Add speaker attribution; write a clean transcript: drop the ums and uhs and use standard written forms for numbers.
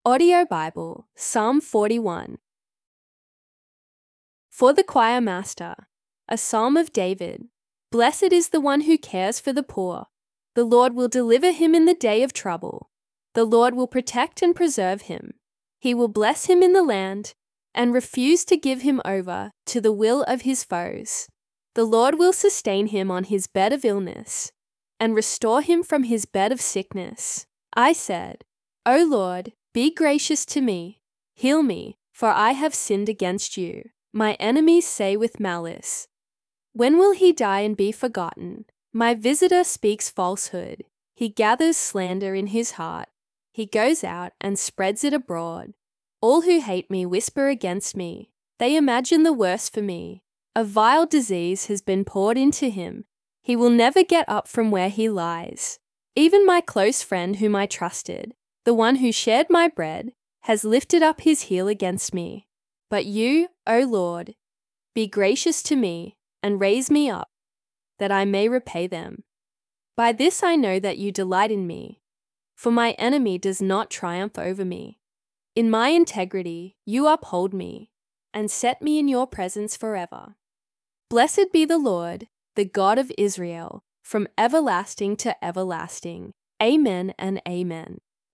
Speaker 1: Audio Bible, Psalm 41. For the choir master, a psalm of David. Blessed is the one who cares for the poor. The Lord will deliver him in the day of trouble. The Lord will protect and preserve him. He will bless him in the land and refuse to give him over to the will of his foes. The Lord will sustain him on his bed of illness and restore him from his bed of sickness. I said, O Lord, be gracious to me. Heal me, for I have sinned against you. My enemies say with malice, when will he die and be forgotten? My visitor speaks falsehood. He gathers slander in his heart. He goes out and spreads it abroad. All who hate me whisper against me. They imagine the worst for me. A vile disease has been poured into him. He will never get up from where he lies. Even my close friend whom I trusted, the one who shared my bread, has lifted up his heel against me. But you, O Lord, be gracious to me and raise me up, that I may repay them. By this I know that you delight in me, for my enemy does not triumph over me. In my integrity you uphold me, and set me in your presence forever. Blessed be the Lord, the God of Israel, from everlasting to everlasting. Amen and amen.